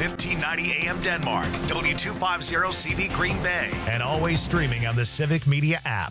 1590 AM Denmark, W250CV Green Bay, and always streaming on the Civic Media app.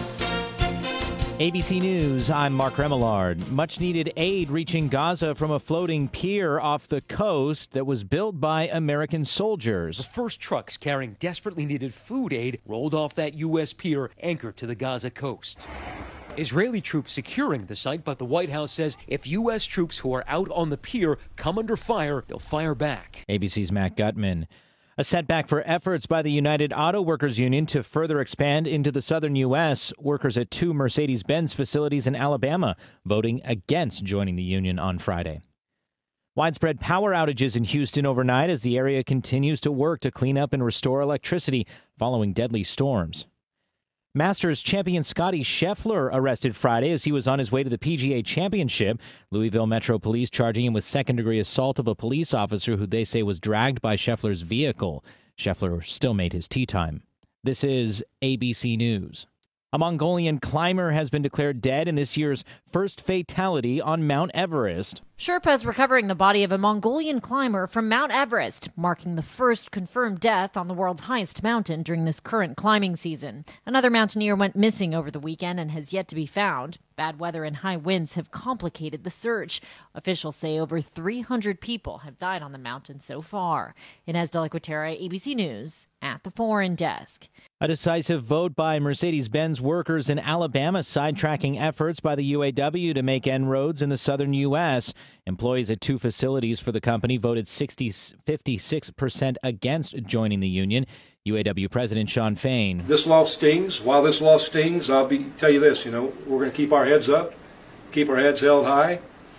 ABC News, I'm Mark Remillard. Much-needed aid reaching Gaza from a floating pier off the coast that was built by American soldiers. The first trucks carrying desperately needed food aid rolled off that U.S. pier anchored to the Gaza coast. Israeli troops securing the site, but the White House says if U.S. troops who are out on the pier come under fire, they'll fire back. ABC's Matt Gutman. A setback for efforts by the United Auto Workers Union to further expand into the southern U.S. Workers at 2 Mercedes-Benz facilities in Alabama voting against joining the union on Friday. Widespread power outages in Houston overnight as the area continues to work to clean up and restore electricity following deadly storms. Masters champion Scotty Scheffler arrested Friday as he was on his way to the PGA Championship. Louisville Metro Police charging him with second-degree assault of a police officer who they say was dragged by Scheffler's vehicle. Scheffler still made his tee time. This is ABC News. A Mongolian climber has been declared dead in this year's first fatality on Mount Everest. Sherpas recovering the body of a Mongolian climber from Mount Everest, marking the first confirmed death on the world's highest mountain during this current climbing season. Another mountaineer went missing over the weekend and has yet to be found. Bad weather and high winds have complicated the search. Officials say over 300 people have died on the mountain so far. Inez de la Cuetara, ABC News, at the Foreign Desk. A decisive vote by Mercedes-Benz workers in Alabama sidetracking efforts by the UAW to make inroads in the southern U.S. Employees at 2 facilities for the company voted 56% against joining the union. UAW President Shawn Fain. This law stings. While this law stings, tell you this, we're going to keep our heads up, keep our heads held high.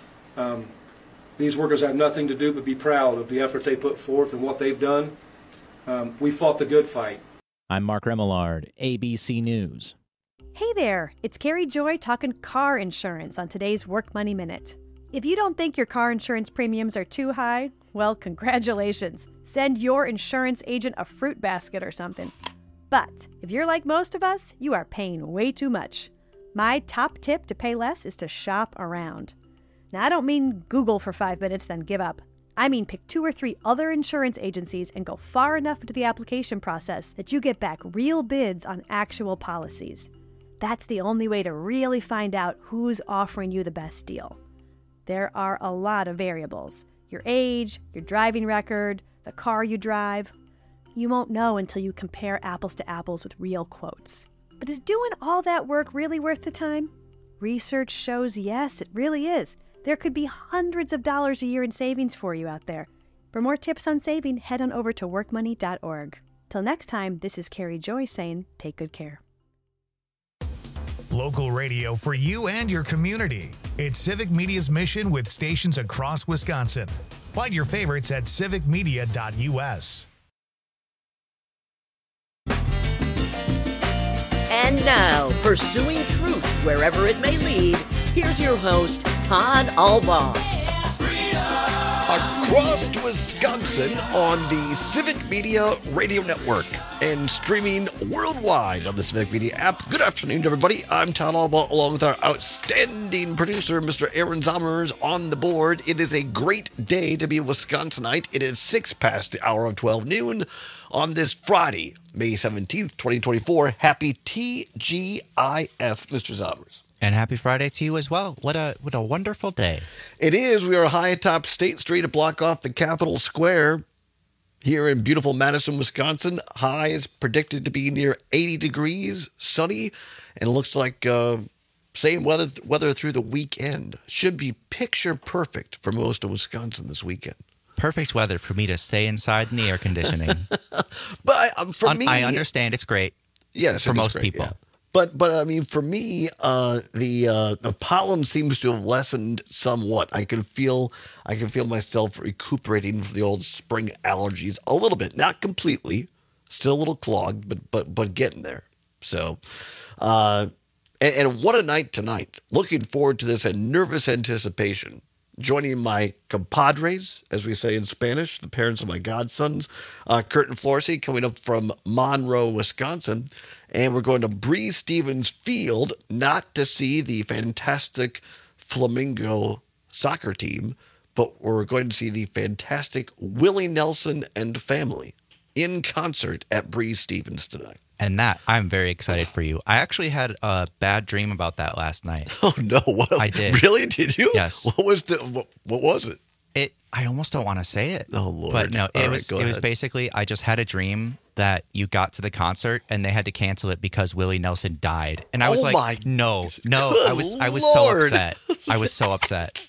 These workers have nothing to do but be proud of the effort they put forth and what they've done. We fought the good fight. I'm Mark Remillard, ABC News. Hey there, it's Carrie Joy talking car insurance on today's Work Money Minute. If you don't think your car insurance premiums are too high, well, congratulations. Send your insurance agent a fruit basket or something. But if you're like most of us, you are paying way too much. My top tip to pay less is to shop around. Now, I don't mean Google for 5 minutes, then give up. I mean pick 2 or 3 other insurance agencies and go far enough into the application process that you get back real bids on actual policies. That's the only way to really find out who's offering you the best deal. There are a lot of variables. Your age, your driving record, the car you drive. You won't know until you compare apples to apples with real quotes. But is doing all that work really worth the time? Research shows yes, it really is. There could be hundreds of dollars a year in savings for you out there. For more tips on saving, head on over to workmoney.org. Till next time, this is Carrie Joy saying, take good care. Local radio for you and your community. It's Civic Media's mission with stations across Wisconsin. Find your favorites at civicmedia.us. And now, pursuing truth wherever it may lead, here's your host, Todd Albaugh. Across Wisconsin on the Civic Media Radio Network and streaming worldwide on the Civic Media app. Good afternoon, everybody. I'm Todd Albaugh, along with our outstanding producer, Mr. Aaron Zommers, on the board. It is a great day to be a Wisconsinite. It is 6 past the hour of 12 noon on this Friday, May 17th, 2024. Happy TGIF, Mr. Zommers. And happy Friday to you as well. What a wonderful day. It is. We are high atop State Street, a block off the Capitol Square here in beautiful Madison, Wisconsin. High is predicted to be near 80 degrees, sunny, and looks like same weather through the weekend. Should be picture perfect for most of Wisconsin this weekend. Perfect weather for me to stay inside in the air conditioning. But for me, I understand it's great. Yes, for most people. Yeah. But I mean, for me, the pollen seems to have lessened somewhat. I can feel myself recuperating from the old spring allergies a little bit, not completely, still a little clogged, but getting there. So, and what a night tonight! Looking forward to this in nervous anticipation. Joining my compadres, as we say in Spanish, the parents of my godsons, Kurt and Florcy, coming up from Monroe, Wisconsin. And we're going to Breese Stevens Field, not to see the fantastic Flamingo soccer team, but we're going to see the fantastic Willie Nelson and family in concert at Breeze Stevens tonight. And that, I'm very excited for you. I actually had a bad dream about that last night. Oh, no. What? I did. Really? Did you? Yes. What was it? I almost don't want to say it. Oh, Lord. But no, it was ahead. basically, I just had a dream that you got to the concert and they had to cancel it because Willie Nelson died. And I was no. I was so upset. I was so upset.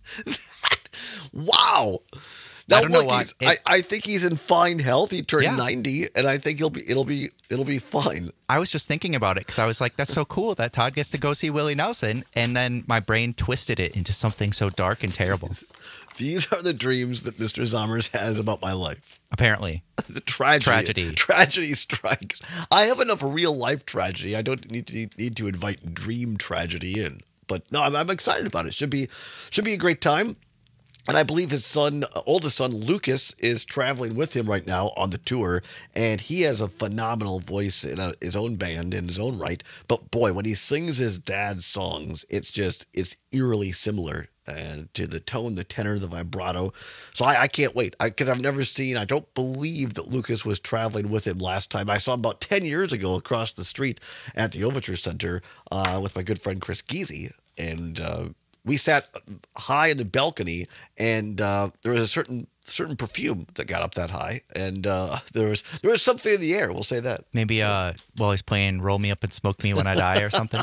Wow. Now, I don't know why. I think he's in fine health. He turned 90, and I think it'll be fine. I was just thinking about it because I was like, that's so cool that Todd gets to go see Willie Nelson. And then my brain twisted it into something so dark and terrible. These are the dreams that Mr. Zommers has about my life. Apparently. The tragedy. Tragedy strikes. I have enough real life tragedy. I don't need to invite dream tragedy in. But no, I'm excited about it. Should be a great time. And I believe his oldest son, Lucas, is traveling with him right now on the tour. And he has a phenomenal voice in his own band in his own right. But boy, when he sings his dad's songs, it's eerily similar to the tone, the tenor, the vibrato. So I can't wait. Because I don't believe that Lucas was traveling with him last time. I saw him about 10 years ago across the street at the Overture Center with my good friend Chris Geezy. And we sat high in the balcony, and there was a certain perfume that got up that high, and there was something in the air. We'll say that. Maybe while he's playing "Roll Me Up and Smoke Me When I Die" or something.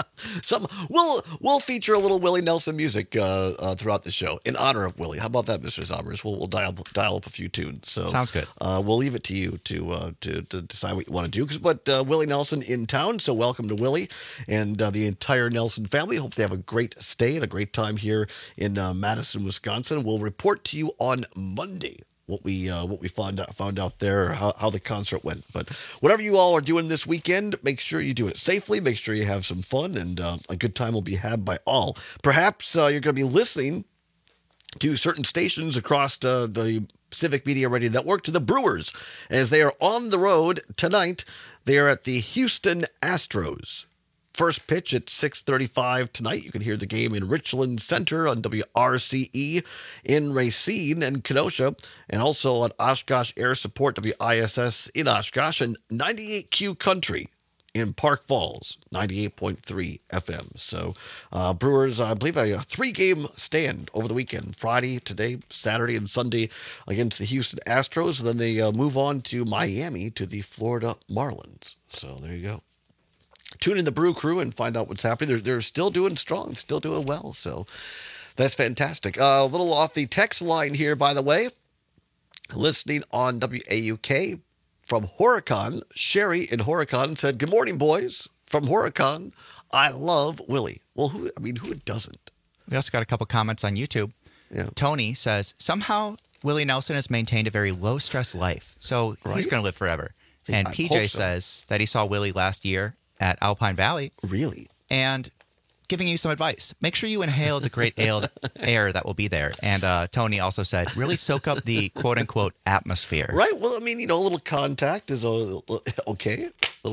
We'll feature a little Willie Nelson music throughout the show in honor of Willie. How about that, Mr. Zommers? We'll dial up a few tunes. So sounds good. We'll leave it to you to decide what you want to do. But Willie Nelson in town, so welcome to Willie and the entire Nelson family. Hope they have a great stay and a great time here in Madison, Wisconsin. We'll report to you on Monday what we found out there, how the concert went. But whatever you all are doing this weekend, make sure you do it safely. Make sure you have some fun, and a good time will be had by all. Perhaps you're going to be listening to certain stations across the Civic Media Radio Network, to the Brewers, as they are on the road tonight. They are at the Houston Astros. First pitch at 6:35 tonight. You can hear the game in Richland Center on WRCE in Racine and Kenosha, and also on Oshkosh Air Support WISS in Oshkosh, and 98Q Country in Park Falls, 98.3 FM. So Brewers, I believe, a 3-game stand over the weekend. Friday, today, Saturday, and Sunday against the Houston Astros. And then they move on to Miami to the Florida Marlins. So there you go. Tune in the Brew Crew and find out what's happening. They're still doing strong, still doing well. So that's fantastic. A little off the text line here, by the way. Listening on WAUK from Horicon. Sherry in Horicon said, "Good morning, boys. From Horicon, I love Willie." Well, who doesn't? We also got a couple comments on YouTube. Yeah. Tony says, somehow Willie Nelson has maintained a very low-stress life, so he's going to live forever. And PJ says that he saw Willie last year at Alpine Valley. Really? And giving you some advice. Make sure you inhale the great air that will be there. And Tony also said, really soak up the quote-unquote atmosphere. Right. Well, I mean, a little contact is okay.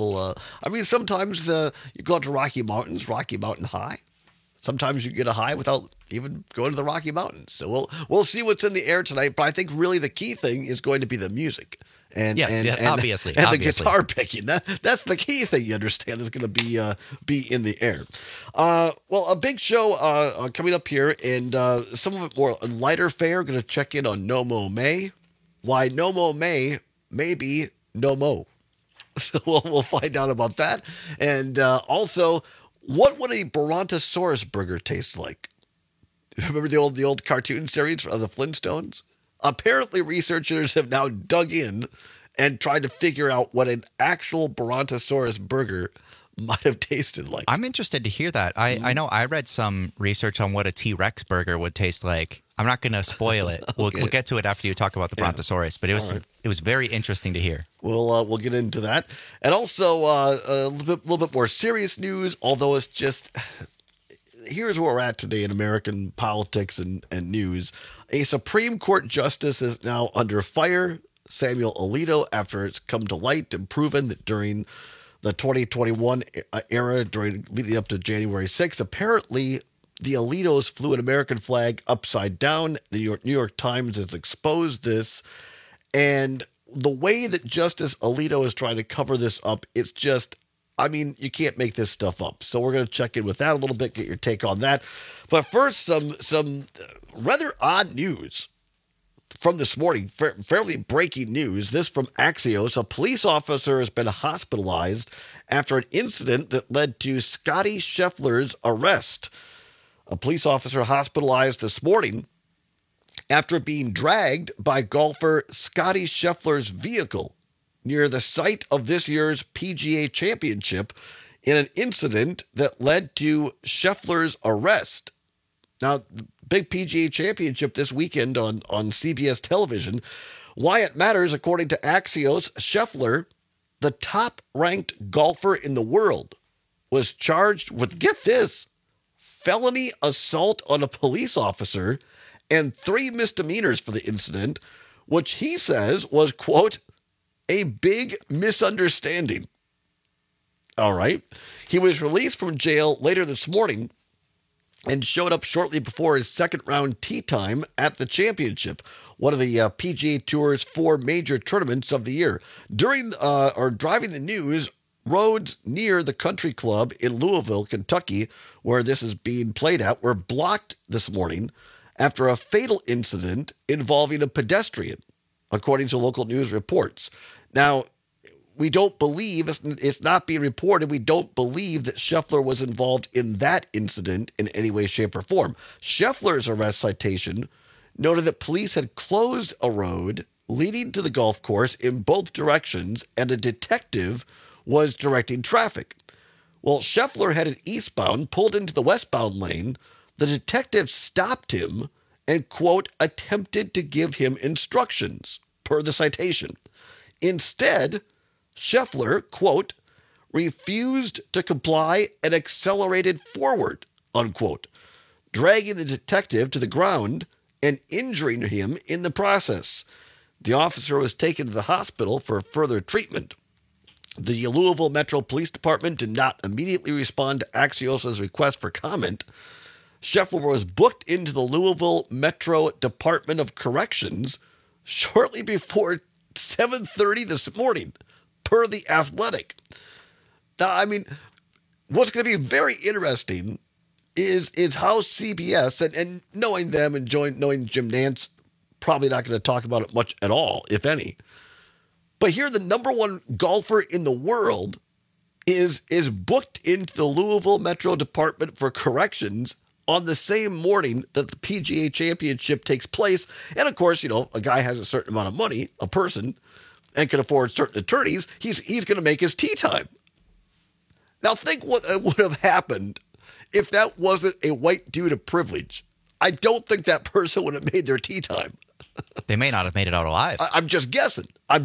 Sometimes you go out to Rocky Mountain High. Sometimes you get a high without even going to the Rocky Mountains. So we'll see what's in the air tonight. But I think really the key thing is going to be the music. Obviously. The guitar picking. That's the key thing you understand is going to be in the air. Well, a big show coming up here, and some of it more lighter fare. Going to check in on No Mo May. Why No Mo May? Maybe No Mo. So we'll find out about that. And also, what would a Brontosaurus burger taste like? Remember the old cartoon series of the Flintstones? Apparently, researchers have now dug in and tried to figure out what an actual Brontosaurus burger might have tasted like. I'm interested to hear that. I know I read some research on what a T-Rex burger would taste like. I'm not going to spoil it. We'll get to it after you talk about the Brontosaurus, but it was very interesting to hear. We'll get into that. And also a little bit more serious news, although it's just... Here's where we're at today in American politics and news. A Supreme Court justice is now under fire, Samuel Alito, after it's come to light and proven that during the 2021 era, leading up to January 6th, apparently the Alitos flew an American flag upside down. The New York Times has exposed this. And the way that Justice Alito is trying to cover this up, it's just, I mean, you can't make this stuff up. So we're going to check in with that a little bit, get your take on that. But first, some rather odd news from this morning, fairly breaking news. This from Axios. A police officer has been hospitalized after an incident that led to Scottie Scheffler's arrest. A police officer hospitalized this morning after being dragged by golfer Scottie Scheffler's vehicle near the site of this year's PGA Championship in an incident that led to Scheffler's arrest. Now, the big PGA Championship this weekend on CBS television. Why it matters, according to Axios, Scheffler, the top-ranked golfer in the world, was charged with, get this, felony assault on a police officer and 3 misdemeanors for the incident, which he says was, quote, a big misunderstanding. All right. He was released from jail later this morning and showed up shortly before his second round tee time at the championship, one of the PGA Tour's 4 major tournaments of the year. Driving the news, roads near the country club in Louisville, Kentucky, where this is being played at, were blocked this morning after a fatal incident involving a pedestrian, according to local news reports. Now, we don't believe, it's not being reported, we don't believe that Scheffler was involved in that incident in any way, shape, or form. Scheffler's arrest citation noted that police had closed a road leading to the golf course in both directions, and a detective was directing traffic. Well, Scheffler headed eastbound, pulled into the westbound lane. The detective stopped him and, quote, attempted to give him instructions, per the citation. Instead, Scheffler, quote, refused to comply and accelerated forward, unquote, dragging the detective to the ground and injuring him in the process. The officer was taken to the hospital for further treatment. The Louisville Metro Police Department did not immediately respond to Axios' request for comment. Scheffler was booked into the Louisville Metro Department of Corrections shortly before 7:30 this morning, per The Athletic. Now, I mean, what's going to be very interesting is how CBS, and knowing them and knowing Jim Nantz, probably not going to talk about it much at all, if any. But here, the number 1 golfer in the world is booked into the Louisville Metro Department for Corrections on the same morning that the PGA Championship takes place. And of course, you know, a guy has a certain amount of money, a person, and can afford certain attorneys. He's going to make his tee time. Now think what would have happened if that wasn't a white dude of privilege. I don't think that person would have made their tee time. They may not have made it out alive. I'm just guessing.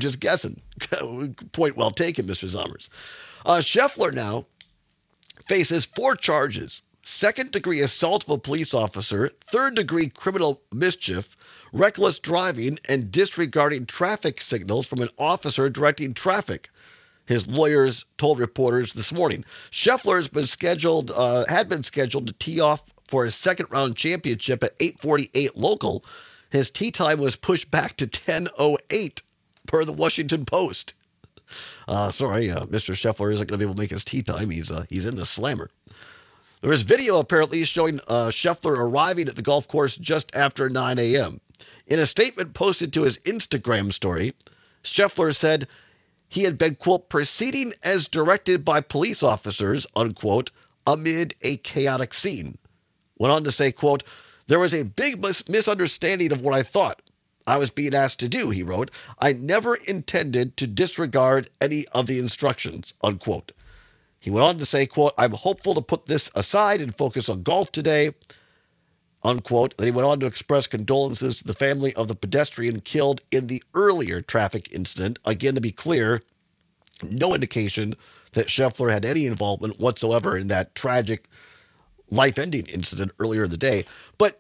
Point well taken, Mr. Zommers. Scheffler now faces 4 charges: second-degree assault of a police officer, third-degree criminal mischief, reckless driving, and disregarding traffic signals from an officer directing traffic, his lawyers told reporters this morning. Scheffler had been scheduled to tee off for his second-round championship at 8:48 local. His tee time was pushed back to 10:08, per the Washington Post. Mr. Scheffler isn't going to be able to make his tee time. He's in the slammer. There is video apparently showing Scheffler arriving at the golf course just after 9 a.m. In a statement posted to his Instagram story, Scheffler said he had been, quote, proceeding as directed by police officers, unquote, amid a chaotic scene. Went on to say, quote, there was a big misunderstanding of what I thought I was being asked to do, he wrote. I never intended to disregard any of the instructions, unquote. He went on to say, quote, I'm hopeful to put this aside and focus on golf today, unquote. Then he went on to express condolences to the family of the pedestrian killed in the earlier traffic incident. Again, to be clear, no indication that Scheffler had any involvement whatsoever in that tragic life-ending incident earlier in the day. But,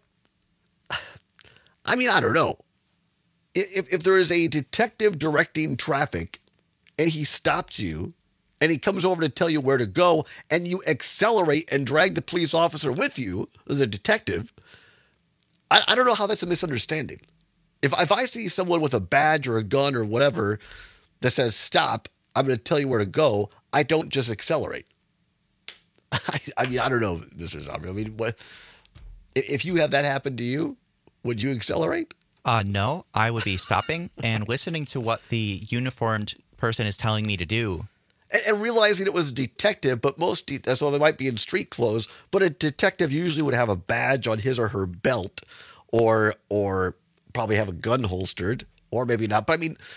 I mean, I don't know. If there is a detective directing traffic and he stops you and he comes over to tell you where to go, and you accelerate and drag the police officer with you, the detective, I don't know how that's a misunderstanding. If I see someone with a badge or a gun or whatever that says stop, I'm going to tell you where to go, I don't just accelerate. I mean, I don't know, Mr. Zombie. I mean, what if you have that happen to you? Would you accelerate? No, I would be stopping and listening to what the uniformed person is telling me to do. And realizing it was a detective, but so they might be in street clothes, but a detective usually would have a badge on his or her belt, or probably have a gun holstered, or maybe not. But I mean,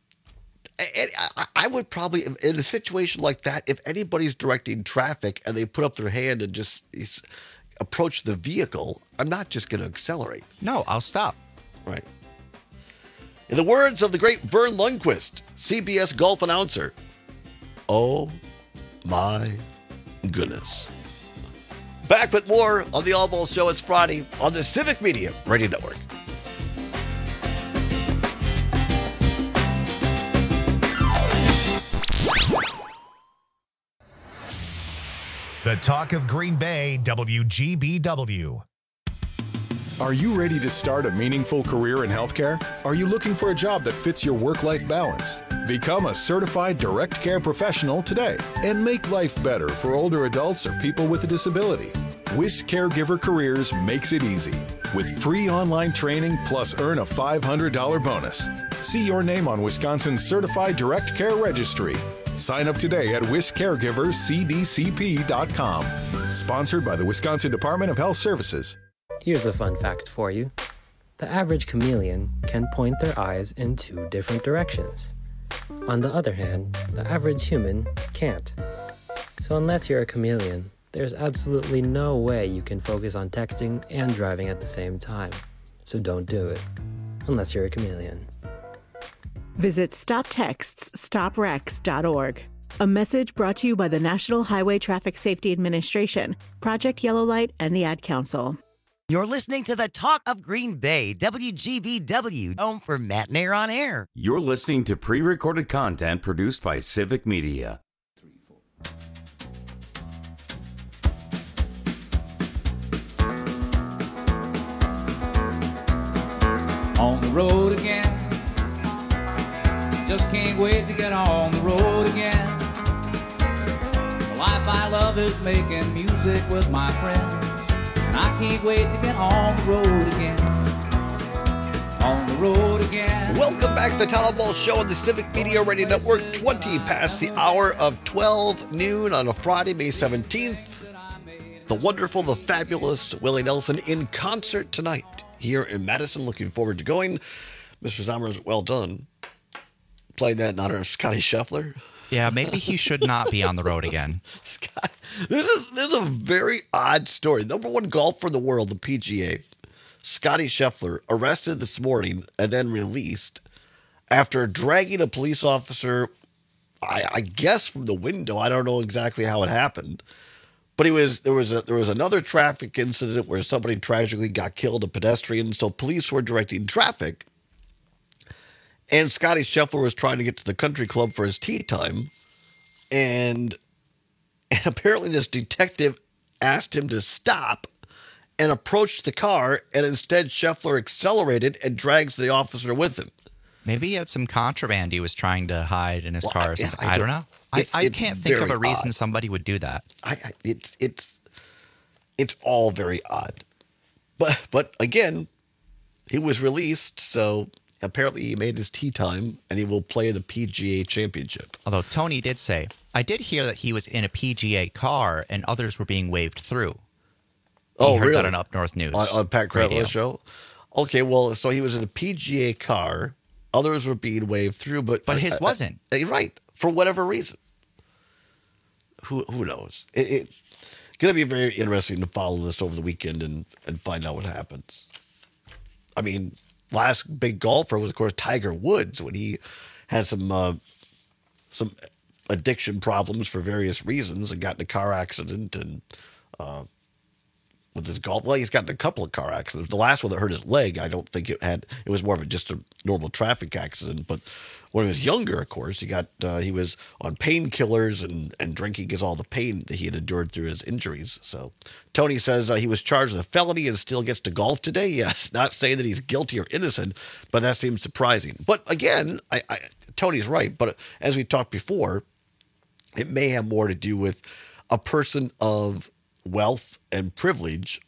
I would probably, in a situation like that, if anybody's directing traffic and they put up their hand and just approach the vehicle, I'm not just going to accelerate. No, I'll stop. Right. In the words of the great Vern Lundquist, CBS golf announcer, oh my goodness. Back with more on the All Balls Show. It's Friday on the Civic Media Radio Network. The talk of Green Bay, WGBW. Are you ready to start a meaningful career in healthcare? Are you looking for a job that fits your work-life balance? Become a certified direct care professional today and make life better for older adults or people with a disability. WIS Caregiver Careers makes it easy with free online training plus earn a $500 bonus. See your name on Wisconsin's Certified Direct Care Registry. Sign up today at wiscaregivercdcp.com. Sponsored by the Wisconsin Department of Health Services. Here's a fun fact for you. The average chameleon can point their eyes in 2 different directions. On the other hand, the average human can't. So unless you're a chameleon, there's absolutely no way you can focus on texting and driving at the same time. So don't do it, unless you're a chameleon. Visit StopTextsStopWrecks.org. A message brought to you by the National Highway Traffic Safety Administration, Project Yellow Light, and the Ad Council. You're listening to the Talk of Green Bay, WGBW, home for Matt Nair on Air. You're listening to pre-recorded content produced by Civic Media. On the road again. Just can't wait to get on the road again. The life I love is making music with my friends. And I can't wait to get on the road again. On the road again. Welcome back to the Town Ball Show on the Civic Media Radio Network. 20 past the hour of 12 noon on a Friday, May 17th. The wonderful, the fabulous Willie Nelson in concert tonight here in Madison. Looking forward to going. Mr. Zommers, well done. Playing that in honor of Scotty Scheffler. Yeah, maybe he should not be on the road again. Scott, this is a very odd story. Number 1 golfer in the world, the PGA, Scotty Scheffler, arrested this morning and then released after dragging a police officer, I guess from the window. I don't know exactly how it happened, but there was another traffic incident where somebody tragically got killed, a pedestrian. So police were directing traffic. And Scotty Scheffler was trying to get to the country club for his tee time. And apparently this detective asked him to stop and approached the car. And instead, Scheffler accelerated and drags the officer with him. Maybe he had some contraband he was trying to hide in his car or something. I don't know. I can't think of a reason somebody would do that. It's all very odd. But again, he was released, so... Apparently, he made his tee time, and he will play the PGA Championship. Although Tony did say, I did hear that he was in a PGA car, and others were being waved through. Oh, heard really? That on Up North News. On Pat Cradlow's show? Okay, well, so he was in a PGA car. Others were being waved through, but his wasn't. Right, for whatever reason. Who knows? It's going to be very interesting to follow this over the weekend and find out what happens. I mean... Last big golfer was, of course, Tiger Woods when he had some addiction problems for various reasons and got in a car accident and with his golf. Well, he's gotten a couple of car accidents. The last one that hurt his leg, I don't think it was more of just a normal traffic accident. But when he was younger, of course, he was on painkillers and drinking because all the pain that he had endured through his injuries. So Tony says he was charged with a felony and still gets to golf today. Yes, not saying that he's guilty or innocent, but that seems surprising. But again, Tony's right. But as we talked before, it may have more to do with a person of wealth and privilege.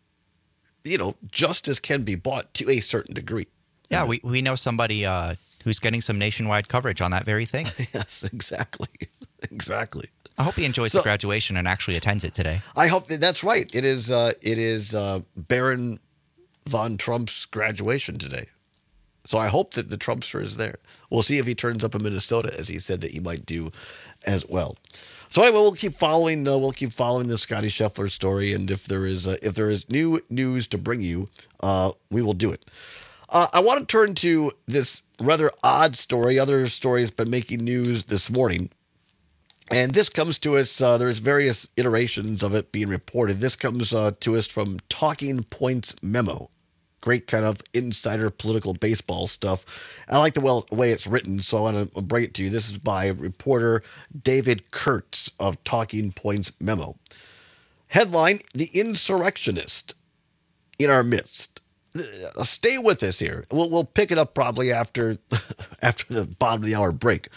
Justice can be bought to a certain degree. Yeah, we know somebody who's getting some nationwide coverage on that very thing. Yes, exactly. Exactly. I hope he enjoys the graduation and actually attends it today. I hope that's right. It is Baron von Trump's graduation today. So I hope that the Trumpster is there. We'll see if he turns up in Minnesota, as he said that he might do as well. So anyway, we'll keep following the Scotty Scheffler story, and if there is new news to bring you, we will do it. I want to turn to this rather odd story. Other stories been making news this morning, and this comes to us. There's various iterations of it being reported. This comes to us from Talking Points Memo. Great kind of insider political baseball stuff. I like the way it's written, so I want to bring it to you. This is by reporter David Kurtz of Talking Points Memo. Headline: The Insurrectionist in Our Midst. Stay with us here. We'll pick it up probably after the bottom of the hour break.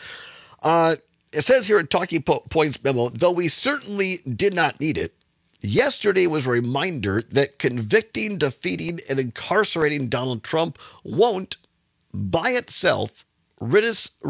It says here at Talking Points Memo, though we certainly did not need it, yesterday was a reminder that convicting, defeating, and incarcerating Donald Trump won't, by itself, rid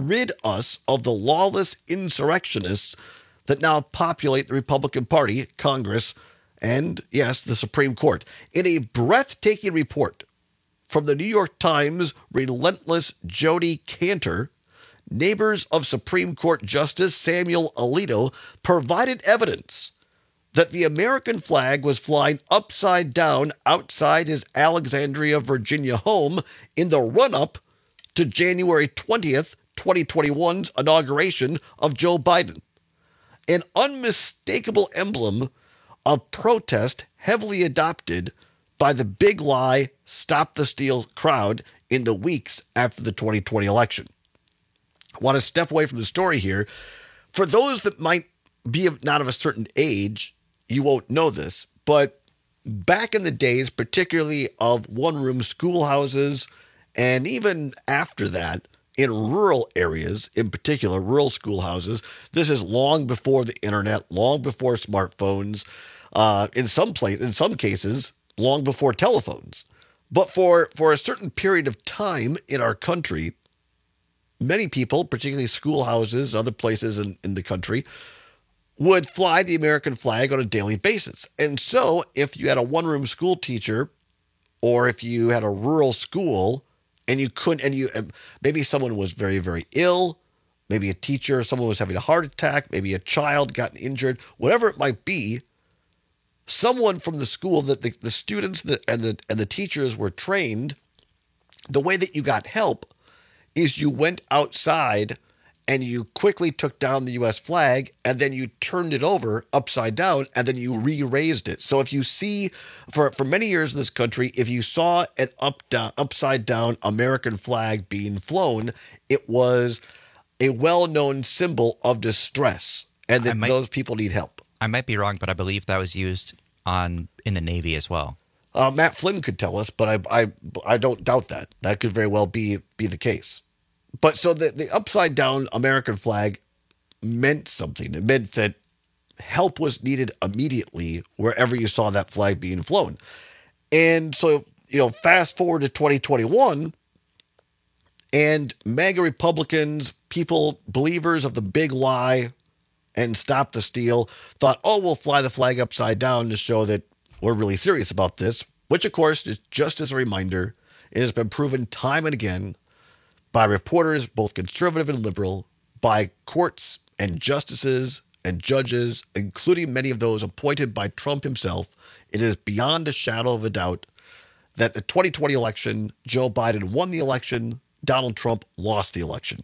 us of the lawless insurrectionists that now populate the Republican Party, Congress, and, yes, the Supreme Court. In a breathtaking report from the New York Times' relentless Jodi Kantor, neighbors of Supreme Court Justice Samuel Alito provided evidence that the American flag was flying upside down outside his Alexandria, Virginia home in the run-up to January 20th, 2021's inauguration of Joe Biden. An unmistakable emblem of protest heavily adopted by the big lie, Stop the Steal crowd in the weeks after the 2020 election. I want to step away from the story here. For those that might be not of a certain age, you won't know this, but back in the days, particularly of one-room schoolhouses, and even after that, in rural areas, in particular, rural schoolhouses, this is long before the internet, long before smartphones, in some cases, long before telephones. But for a certain period of time in our country, many people, particularly schoolhouses, other places in the country, would fly the American flag on a daily basis. And so if you had a one-room school teacher, or if you had a rural school, and maybe someone was very, very ill, maybe a teacher, someone was having a heart attack, maybe a child got injured, whatever it might be, someone from the school, that the students and the teachers were trained, the way that you got help is you went outside and you quickly took down the U.S. flag, and then you turned it over upside down, and then you re-raised it. So if you see, for many years in this country, if you saw an upside down American flag being flown, it was a well-known symbol of distress, and that those people need help. I might be wrong, but I believe that was used in the Navy as well. Matt Flynn could tell us, but I don't doubt that. That could very well be the case. But so the upside down American flag meant something. It meant that help was needed immediately wherever you saw that flag being flown. And so, fast forward to 2021, and MAGA Republicans, people, believers of the big lie and Stop the Steal, thought, we'll fly the flag upside down to show that we're really serious about this, which, of course, is just as a reminder, it has been proven time and again by reporters, both conservative and liberal, by courts and justices and judges, including many of those appointed by Trump himself. It is beyond a shadow of a doubt that the 2020 election, Joe Biden won the election, Donald Trump lost the election.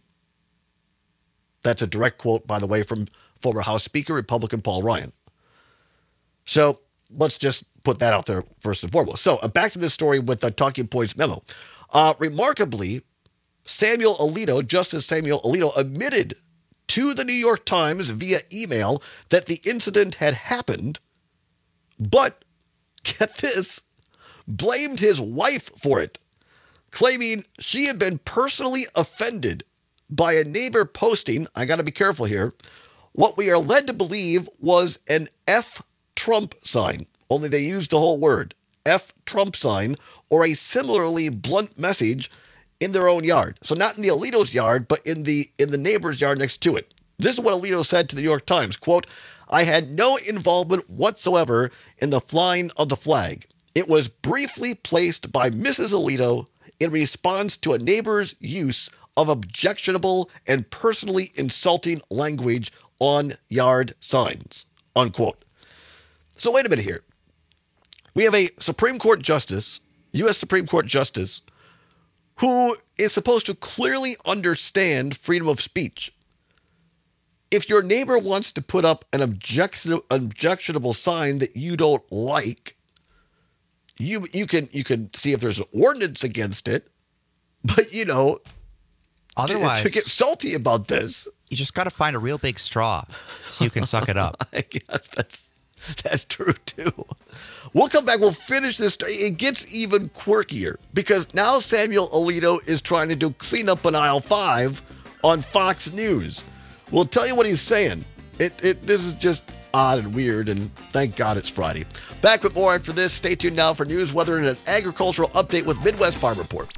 That's a direct quote, by the way, from former House Speaker, Republican Paul Ryan. So let's just put that out there first and foremost. So back to this story with the Talking Points memo. Remarkably, Justice Samuel Alito admitted to the New York Times via email that the incident had happened, but, get this, blamed his wife for it, claiming she had been personally offended by a neighbor posting, I got to be careful here, what we are led to believe was an F Trump sign, only they used the whole word, F Trump sign, or a similarly blunt message in their own yard. So not in the Alito's yard, but in the neighbor's yard next to it. This is what Alito said to the New York Times, quote, I had no involvement whatsoever in the flying of the flag. It was briefly placed by Mrs. Alito in response to a neighbor's use of objectionable and personally insulting language on yard signs, unquote. So wait a minute here. We have a Supreme Court justice, U.S. Supreme Court justice, who is supposed to clearly understand freedom of speech. If your neighbor wants to put up an objectionable sign that you don't like, you can see if there's an ordinance against it, but otherwise to get salty about this, you just got to find a real big straw so you can suck it up. I guess that's true too. We'll come back. We'll finish this. It gets even quirkier because now Samuel Alito is trying to do cleanup on aisle 5 on Fox News. We'll tell you what he's saying. This is just odd and weird, and thank God it's Friday. Back with more after this. Stay tuned now for news, weather, and an agricultural update with Midwest Farm Report.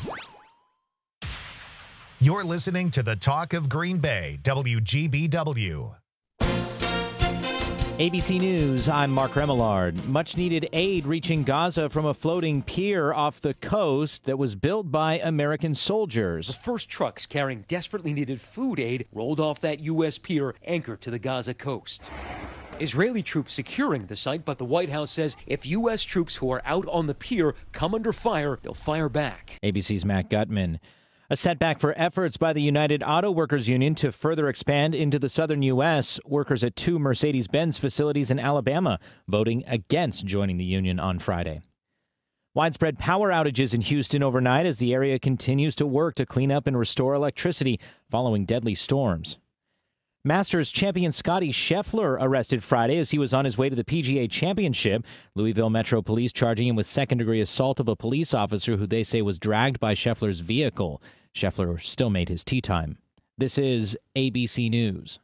You're listening to the Talk of Green Bay, WGBW. ABC News, I'm Mark Remillard. Much-needed aid reaching Gaza from a floating pier off the coast that was built by American soldiers. The first trucks carrying desperately needed food aid rolled off that U.S. pier anchored to the Gaza coast. Israeli troops securing the site, but the White House says if U.S. troops who are out on the pier come under fire, they'll fire back. ABC's Matt Gutman. A setback for efforts by the United Auto Workers Union to further expand into the southern U.S. Workers at 2 Mercedes-Benz facilities in Alabama voting against joining the union on Friday. Widespread power outages in Houston overnight as the area continues to work to clean up and restore electricity following deadly storms. Masters champion Scotty Scheffler arrested Friday as he was on his way to the PGA Championship. Louisville Metro Police charging him with second-degree assault of a police officer who they say was dragged by Scheffler's vehicle. Scheffler still made his tee time. This is ABC News.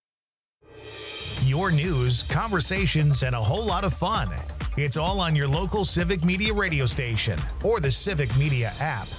Your news, conversations, and a whole lot of fun. It's all on your local Civic Media radio station or the Civic Media app.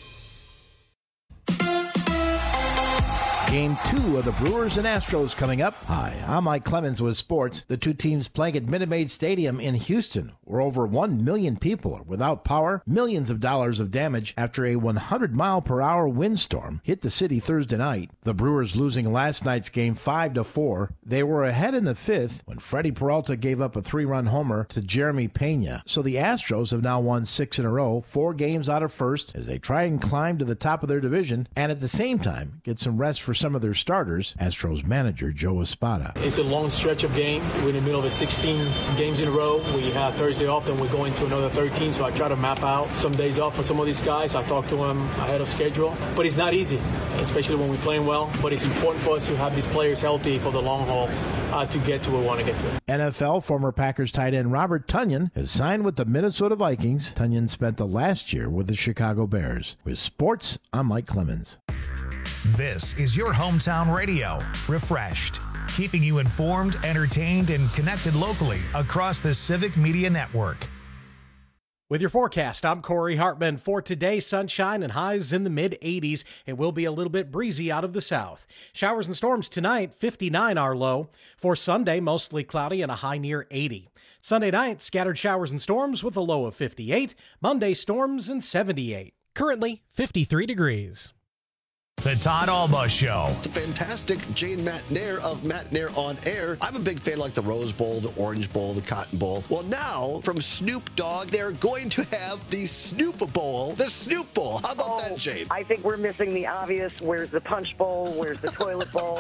Game 2 of the Brewers and Astros coming up. Hi, I'm Mike Clemens with sports. The two teams playing at Minute Maid Stadium in Houston, where over 1 million people are without power, millions of dollars of damage after a 100-mile-per-hour windstorm hit the city Thursday night. The Brewers losing last night's game 5-4. They were ahead in the 5th when Freddie Peralta gave up a 3-run homer to Jeremy Pena. So the Astros have now won 6 in a row, 4 games out of first, as they try and climb to the top of their division, and at the same time get some rest for some of their starters, Astros manager Joe Espada. It's a long stretch of game. We're in the middle of 16 games in a row. We have Thursday off, then we're going to another 13, so I try to map out some days off for some of these guys. I talk to them ahead of schedule, but it's not easy, especially when we're playing well, but it's important for us to have these players healthy for the long haul to get to where we want to get to. NFL former Packers tight end Robert Tonyan has signed with the Minnesota Vikings. Tonyan spent the last year with the Chicago Bears. With sports, I'm Mike Clemens. This is your hometown radio, Refreshed, keeping you informed, entertained, and connected locally across the Civic Media Network. With your forecast, I'm Corey Hartman. For today, sunshine and highs in the mid-80s. It will be a little bit breezy out of the south. Showers and storms tonight, 59 our low. For Sunday, mostly cloudy and a high near 80. Sunday night, scattered showers and storms with a low of 58. Monday, storms and 78. Currently, 53 degrees. The Todd Alba Show. The fantastic Jane Matt Nair of Matt Nair on Air. I'm a big fan like the Rose Bowl, the Orange Bowl, the Cotton Bowl. Well, now from Snoop Dogg, they're going to have the Snoop Bowl, the Snoop Bowl. How about that, Jane? I think we're missing the obvious. Where's the Punch Bowl? Where's the Toilet Bowl?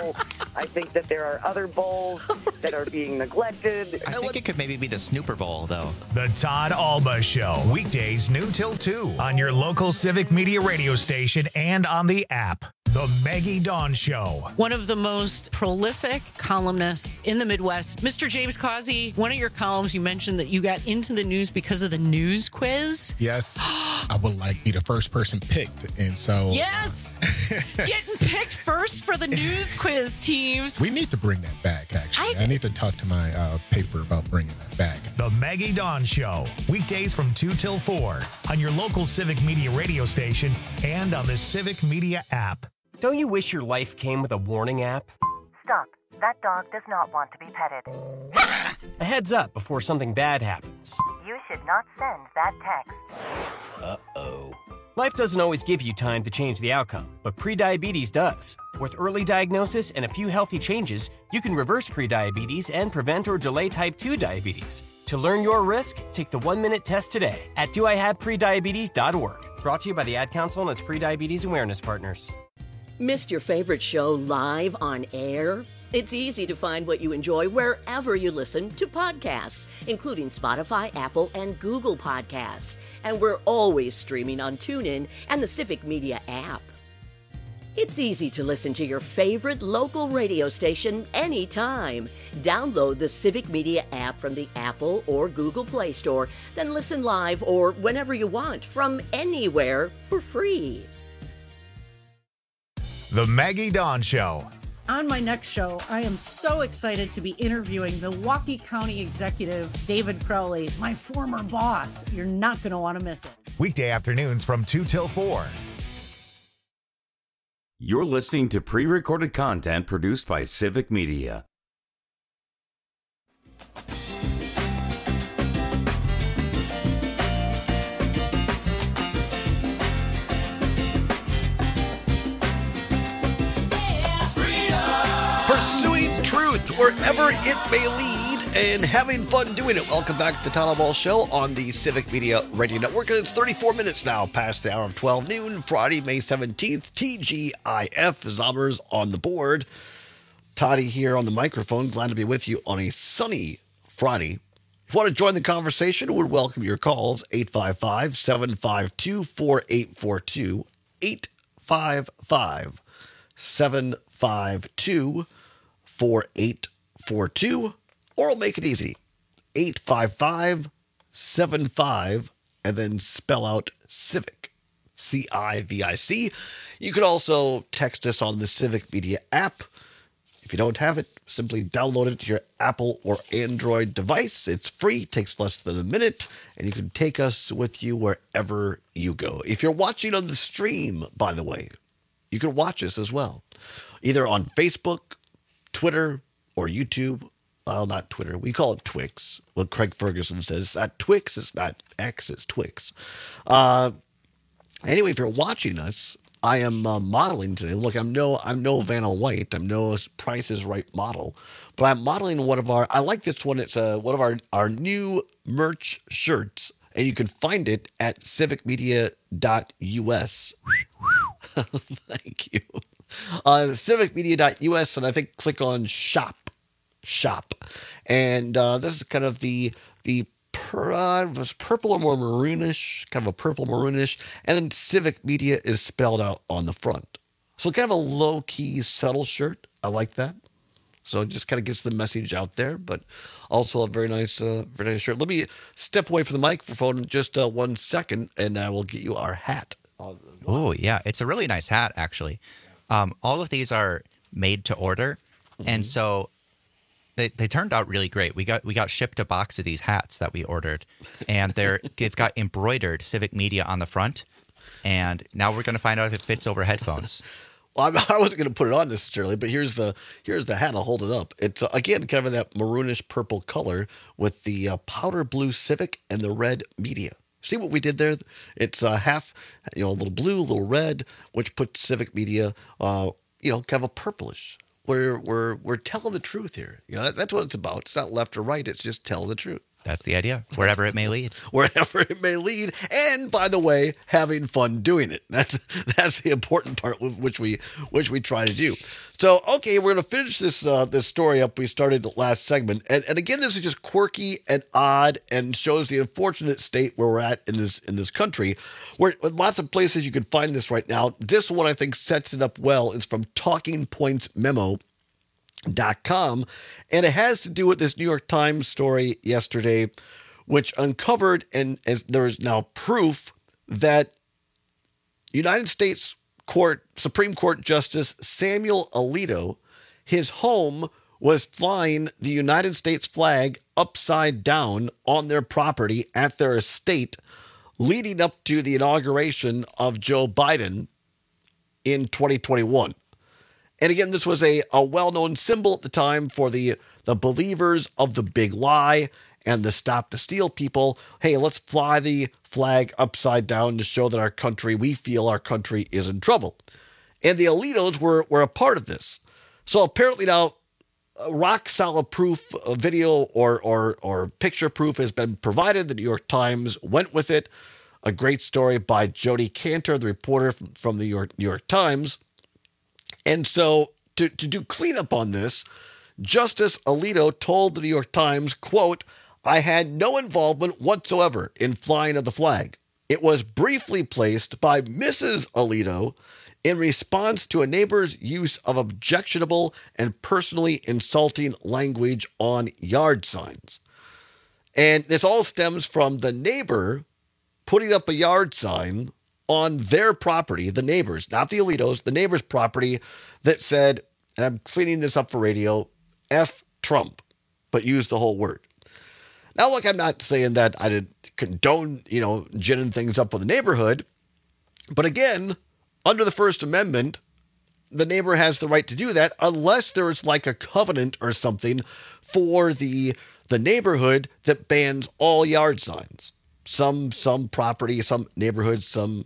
I think that there are other bowls that are being neglected. I think it could maybe be the Snooper Bowl, though. The Todd Alba Show, weekdays noon till 2 on your local Civic Media radio station and on the app. The Maggie Dawn Show. One of the most prolific columnists in the Midwest. Mr. James Causey, one of your columns, you mentioned that you got into the news because of the news quiz. Yes. I would like to be the first person picked. And so... Yes! Getting picked first for the news quiz teams. We need to bring that back, actually. I need to talk to my paper about bringing that back. The Maggie Dawn Show. Weekdays from 2 till 4 on your local Civic Media radio station and on the Civic Media app. Don't you wish your life came with a warning app? Stop. That dog does not want to be petted. A heads up before something bad happens. You should not send that text. Uh-oh. Life doesn't always give you time to change the outcome, but prediabetes does. With early diagnosis and a few healthy changes, you can reverse prediabetes and prevent or delay type 2 diabetes. To learn your risk, take the 1-minute test today at doihaveprediabetes.org. Brought to you by the Ad Council and its prediabetes awareness partners. Missed your favorite show live on air? It's easy to find what you enjoy wherever you listen to podcasts, including Spotify, Apple, and Google Podcasts. And we're always streaming on TuneIn and the Civic Media app. It's easy to listen to your favorite local radio station anytime. Download the Civic Media app from the Apple or Google Play Store, then listen live or whenever you want from anywhere for free. The Maggie Dawn Show. On my next show, I am so excited to be interviewing Milwaukee County Executive David Crowley, my former boss. You're not going to want to miss it. Weekday afternoons from 2 till 4. You're listening to pre-recorded content produced by Civic Media. Pursuing truth wherever it may lead and having fun doing it. Welcome back to the Todd Alba Show on the Civic Media Radio Network. It's 34 minutes now past the hour of 12 noon, Friday, May 17th. TGIF, Zombers on the board. Toddy here on the microphone. Glad to be with you on a sunny Friday. If you want to join the conversation, we would welcome your calls. 855-752-4842. 855-752-4842. Or we'll make it easy. 855-75 and then spell out Civic. CIVIC. You could also text us on the Civic Media app. If you don't have it, simply download it to your Apple or Android device. It's free, takes less than a minute, and you can take us with you wherever you go. If you're watching on the stream, by the way, you can watch us as well, either on Facebook, Twitter, or YouTube. Well, not Twitter. We call it Twix. Well, Craig Ferguson says it's not Twix, it's not X, it's Twix. Anyway, if you're watching us, I am modeling today. Look, I'm no Vanna White. I'm no Price is Right model. But I'm modeling one of our, I like this one. It's one of our new merch shirts. And you can find it at civicmedia.us. Thank you. Civicmedia.us, and I think click on shop. And this is kind of the purple or more maroonish, kind of a purple maroonish, and then Civic Media is spelled out on the front. So kind of a low-key, subtle shirt. I like that. So it just kind of gets the message out there, but also a very nice shirt. Let me step away from the microphone just 1 second, and I will get you our hat. Oh, yeah. It's a really nice hat, actually. All of these are made to order, and so they turned out really great. We got shipped a box of these hats that we ordered, and they've got embroidered Civic Media on the front, and now we're going to find out if it fits over headphones. Well, I wasn't going to put it on necessarily, but here's the hat. I'll hold it up. It's again kind of in that maroonish purple color with the powder blue Civic and the red Media. See what we did there? It's half, a little blue, a little red, which puts Civic Media, kind of a purplish. We're telling the truth here. That's what it's about. It's not left or right. It's just telling the truth. That's the idea, wherever it may lead. Wherever it may lead. And by the way, having fun doing it. That's the important part which we try to do. So, okay, we're going to finish this story up. We started the last segment. And again, this is just quirky and odd and shows the unfortunate state where we're at in this country, where lots of places you can find this right now. This one, I think, sets it up well. It's from TalkingPointsMemo.com, and it has to do with this New York Times story yesterday, which uncovered, and as there is now proof, that United States Supreme Court Justice Samuel Alito, his home was flying the United States flag upside down on their property at their estate, leading up to the inauguration of Joe Biden in 2021. And again, this was a well-known symbol at the time for the believers of the big lie and the Stop the Steal people. Hey, let's fly the flag upside down to show that we feel our country is in trouble. And the Alitos were a part of this. So apparently now, rock-solid proof, video or picture proof has been provided. The New York Times went with it. A great story by Jody Cantor, the reporter from the New York Times. And so to do cleanup on this, Justice Alito told the New York Times, quote, "I had no involvement whatsoever in flying of the flag. It was briefly placed by Mrs. Alito in response to a neighbor's use of objectionable and personally insulting language on yard signs." And this all stems from the neighbor putting up a yard sign on their property, the neighbors, not the Alitos, the neighbor's property, that said, and I'm cleaning this up for radio, F Trump, but use the whole word. Now, look, I'm not saying that I did condone, ginning things up with the neighborhood. But again, under the First Amendment, the neighbor has the right to do that unless there's like a covenant or something for the neighborhood that bans all yard signs. Some property, some neighborhoods, some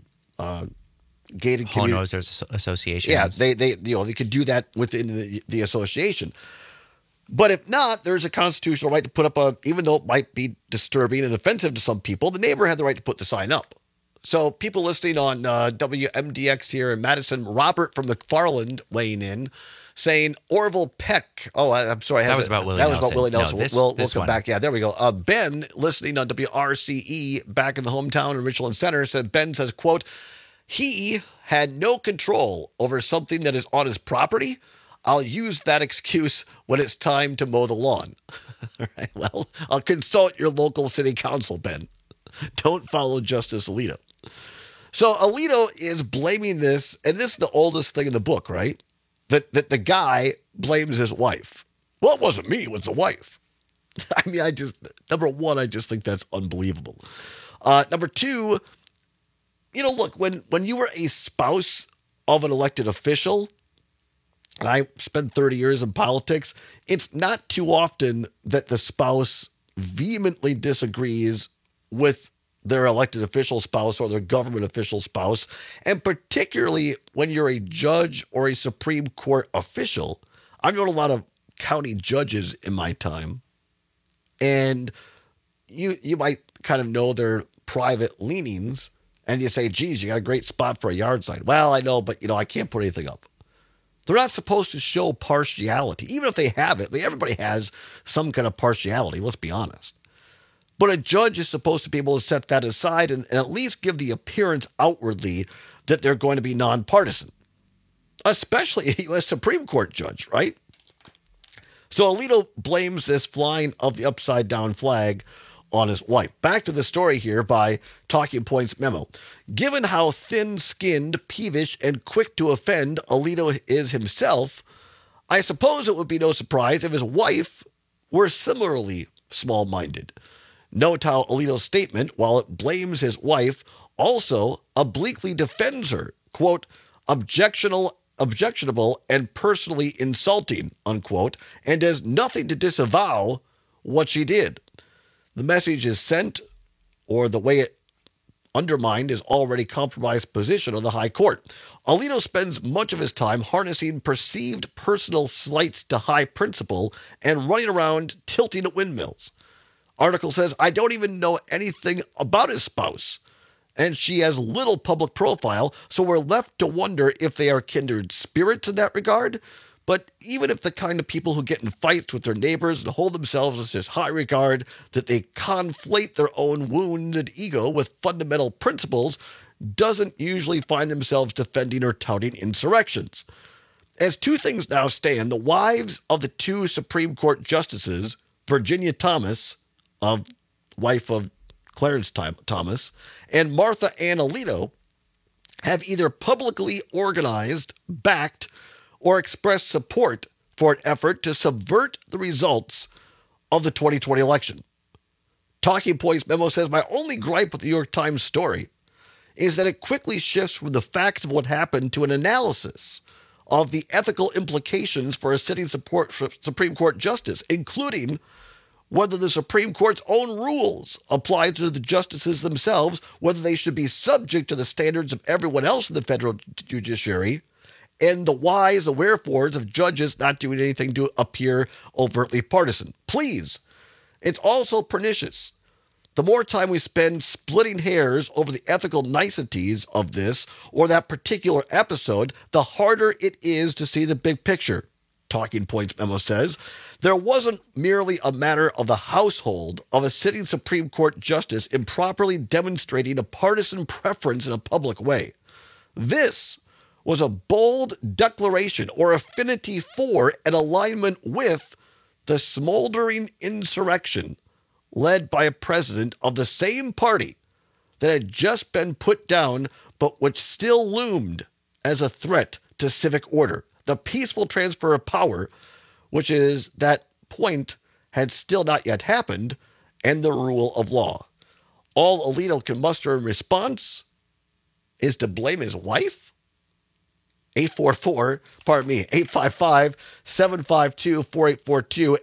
gated community. Homeowners associations. Yeah, they could do that within the association. But if not, there's a constitutional right to put up even though it might be disturbing and offensive to some people, the neighbor had the right to put the sign up. So people listening on WMDX here in Madison, Robert from McFarland weighing in, saying Orville Peck. Oh, I'm sorry. That was about Willie Nelson. That was about Willie Nelson. No, we'll come back. Yeah, there we go. Ben, listening on WRCE back in the hometown in Richland Center, said, Ben says, quote, "He had no control over something that is on his property. I'll use that excuse when it's time to mow the lawn." All right, well, I'll consult your local city council, Ben. Don't follow Justice Alito. So Alito is blaming this, and this is the oldest thing in the book, right? That the guy blames his wife. Well, it wasn't me, it was the wife. I mean, number one, I just think that's unbelievable. Number two, look, when you were a spouse of an elected official, and I spent 30 years in politics, it's not too often that the spouse vehemently disagrees with their elected official spouse or their government official spouse. And particularly when you're a judge or a Supreme Court official. I've known a lot of county judges in my time. And you might kind of know their private leanings. And you say, geez, you got a great spot for a yard sign. Well, I know, but I can't put anything up. They're not supposed to show partiality. Even if they have it, everybody has some kind of partiality, let's be honest. But a judge is supposed to be able to set that aside and at least give the appearance outwardly that they're going to be nonpartisan, especially a U.S. Supreme Court judge, right? So Alito blames this flying of the upside down flag on his wife. Back to the story here by Talking Points Memo. Given how thin-skinned, peevish, and quick to offend Alito is himself, I suppose it would be no surprise if his wife were similarly small-minded. Note how Alito's statement, while it blames his wife, also obliquely defends her, quote, objectionable and personally insulting, unquote, and does nothing to disavow what she did. The message is sent, or the way it undermined his already compromised position on the high court. Alito spends much of his time harnessing perceived personal slights to high principle and running around tilting at windmills. Article says, I don't even know anything about his spouse, and she has little public profile, so we're left to wonder if they are kindred spirits in that regard. But even if the kind of people who get in fights with their neighbors and hold themselves in such high regard that they conflate their own wounded ego with fundamental principles, doesn't usually find themselves defending or touting insurrections. As two things now stand, the wives of the two Supreme Court justices, Virginia Thomas, wife of Clarence Thomas, and Martha Ann Alito, have either publicly organized, backed, or expressed support for an effort to subvert the results of the 2020 election. Talking Points memo says, my only gripe with the New York Times story is that it quickly shifts from the facts of what happened to an analysis of the ethical implications for a sitting Supreme Court justice, including whether the Supreme Court's own rules apply to the justices themselves, whether they should be subject to the standards of everyone else in the federal judiciary, and the whys and wherefores of judges not doing anything to appear overtly partisan. Please, it's also pernicious. The more time we spend splitting hairs over the ethical niceties of this or that particular episode, the harder it is to see the big picture. Talking Points memo says, there wasn't merely a matter of the household of a sitting Supreme Court justice improperly demonstrating a partisan preference in a public way. This was a bold declaration or affinity for and alignment with the smoldering insurrection led by a president of the same party that had just been put down, but which still loomed as a threat to civic order. The peaceful transfer of power, which is that point, had still not yet happened, and the rule of law. All Alito can muster in response is to blame his wife? 855-752-4842,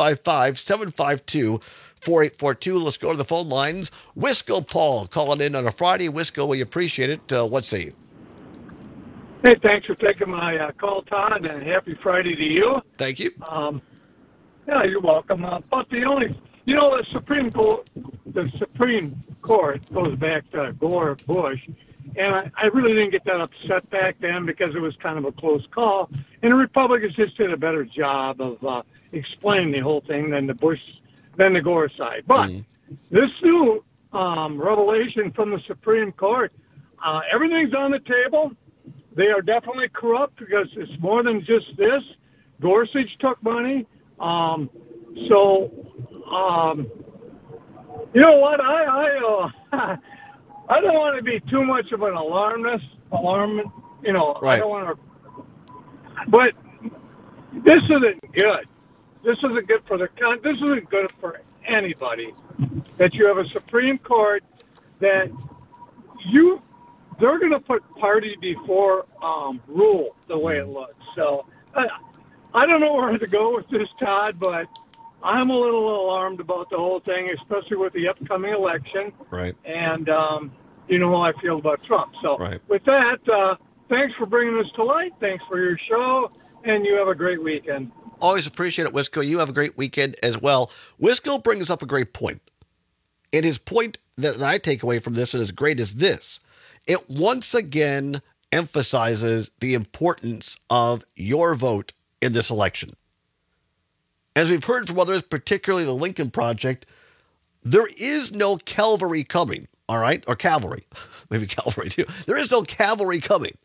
855-752-4842. Let's go to the phone lines. Wisco Paul calling in on a Friday. Wisco, we appreciate it. What say you? Hey, thanks for taking my call, Todd, and happy Friday to you. Thank you. Yeah, you're welcome. But the Supreme Court goes back to Gore, Bush, and I really didn't get that upset back then because it was kind of a close call, and the Republicans just did a better job of explaining the whole thing than the Gore side. But this new revelation from the Supreme Court, everyth's on the table. They are definitely corrupt because it's more than just this. Gorsuch took money. You know what? I don't want to be too much of an alarmist. Right. I don't want to. But this isn't good. This isn't good for this isn't good for anybody. That you have a Supreme Court that they're going to put party before rule the way it looks. So I don't know where to go with this, Todd, but I'm a little alarmed about the whole thing, especially with the upcoming election. Right. And you know how I feel about Trump. So with that, thanks for bringing this to light. Thanks for your show, and you have a great weekend. Always appreciate it, Wisco. You have a great weekend as well. Wisco brings up a great point. And his point that I take away from this and is great is this. It once again emphasizes the importance of your vote in this election. As we've heard from others, particularly the Lincoln Project, there is no cavalry coming, all right? Or cavalry. Maybe cavalry too. There is no cavalry coming.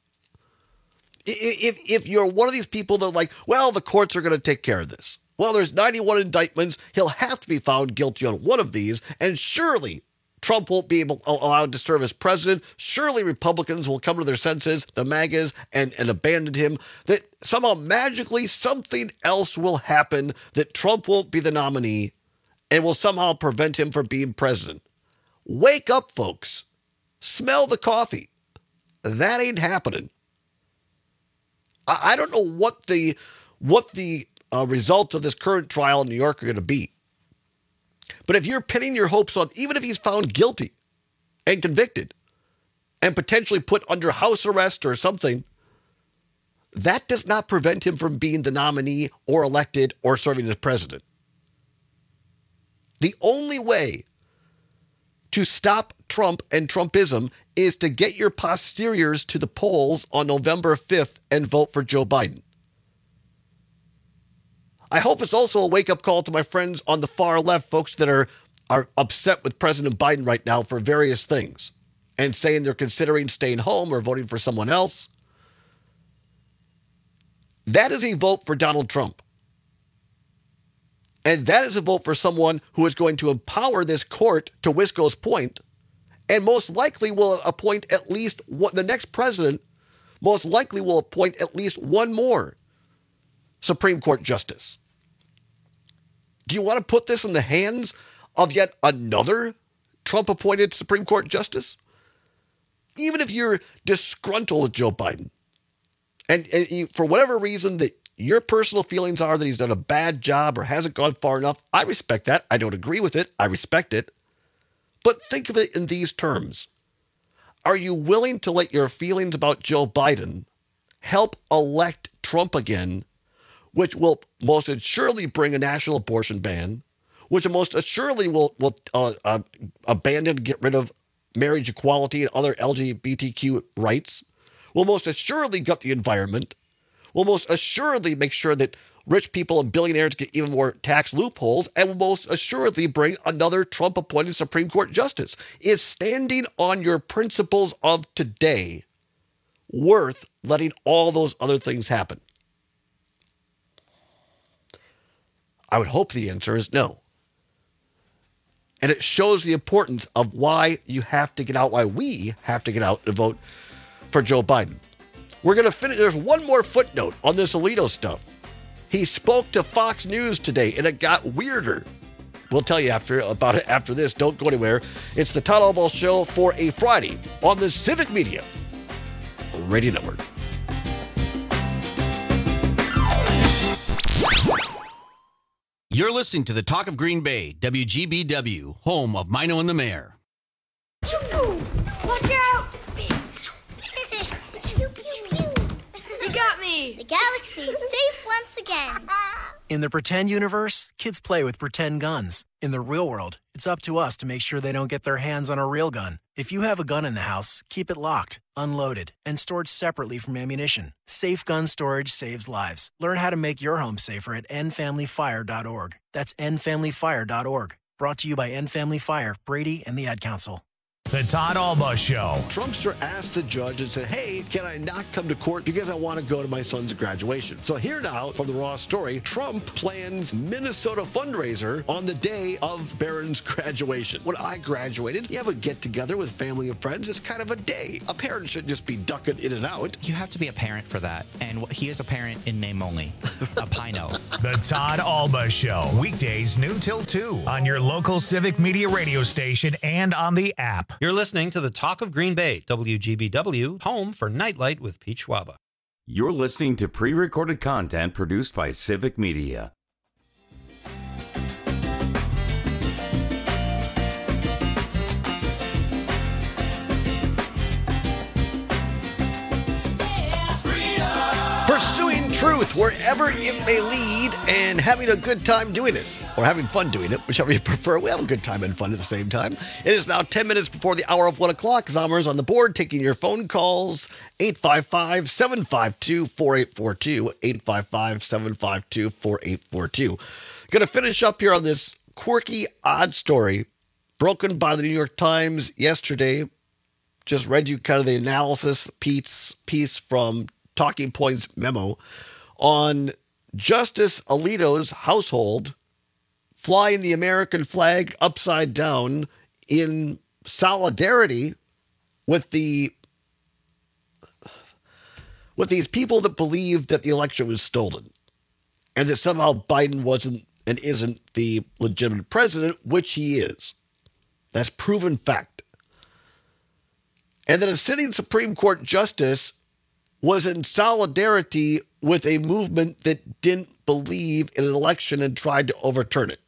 If you're one of these people that are like, well, the courts are going to take care of this. Well, there's 91 indictments. He'll have to be found guilty on one of these, and surely Trump won't be allowed to serve as president. Surely Republicans will come to their senses, the MAGAs, and abandon him. That somehow magically something else will happen, that Trump won't be the nominee and will somehow prevent him from being president. Wake up, folks. Smell the coffee. That ain't happening. I don't know what the results of this current trial in New York are going to be. But if you're pinning your hopes on, even if he's found guilty and convicted and potentially put under house arrest or something, that does not prevent him from being the nominee or elected or serving as president. The only way to stop Trump and Trumpism is to get your posteriors to the polls on November 5th and vote for Joe Biden. I hope it's also a wake-up call to my friends on the far left, folks that are upset with President Biden right now for various things and saying they're considering staying home or voting for someone else. That is a vote for Donald Trump. And that is a vote for someone who is going to empower this court, to Wisco's point, and most likely will appoint at least one, the next president most likely will appoint at least one more Supreme Court justice. Do you want to put this in the hands of yet another Trump-appointed Supreme Court justice? Even if you're disgruntled with Joe Biden, and you, for whatever reason that your personal feelings are that he's done a bad job or hasn't gone far enough, I respect that. I don't agree with it. I respect it. But think of it in these terms. Are you willing to let your feelings about Joe Biden help elect Trump again, which will most assuredly bring a national abortion ban, which most assuredly will abandon, get rid of marriage equality and other LGBTQ rights, will most assuredly gut the environment, will most assuredly make sure that rich people and billionaires get even more tax loopholes, and will most assuredly bring another Trump-appointed Supreme Court justice? Is standing on your principles of today worth letting all those other things happen? I would hope the answer is no. And it shows the importance of why you have to get out, why we have to get out and vote for Joe Biden. We're going to finish. There's one more footnote on this Alito stuff. He spoke to Fox News today, and it got weirder. We'll tell you about it after this. Don't go anywhere. It's the Todd Albaugh Show for a Friday on the Civic Media Radio Network. You're listening to the Talk of Green Bay, WGBW, home of Mino and the Mayor. Watch out! You got me! The galaxy is safe once again. In the pretend universe, kids play with pretend guns. In the real world, it's up to us to make sure they don't get their hands on a real gun. If you have a gun in the house, keep it locked, unloaded, and stored separately from ammunition. Safe gun storage saves lives. Learn how to make your home safer at endfamilyfire.org. That's endfamilyfire.org. Brought to you by End Family Fire, Brady, and the Ad Council. The Todd Albaugh Show. Trumpster asked the judge and said, hey, can I not come to court because I want to go to my son's graduation? So here now from the Raw story, Trump plans Minnesota fundraiser on the day of Barron's graduation. When I graduated, you have a get-together with family and friends. It's kind of a day. A parent should just be ducking in and out. You have to be a parent for that. And he is a parent in name only. A Pino. The Todd Albaugh Show. Weekdays noon till 2 on your local Civic Media radio station and on the app. You're listening to the Talk of Green Bay, WGBW, home for Nightlight with Pete Schwaba. You're listening to pre-recorded content produced by Civic Media. Pursuing truth wherever it may lead and having a good time doing it. Or having fun doing it, whichever you prefer. We have a good time and fun at the same time. It is now 10 minutes before the hour of 1 o'clock. Zomer's on the board taking your phone calls. 855-752-4842. 855-752-4842. Going to finish up here on this quirky, odd story broken by the New York Times yesterday. Just read you kind of the analysis piece from Talking Points memo on Justice Alito's household flying the American flag upside down in solidarity with these people that believe that the election was stolen and that somehow Biden wasn't and isn't the legitimate president, which he is. That's proven fact. And that a sitting Supreme Court justice was in solidarity with a movement that didn't believe in an election and tried to overturn it.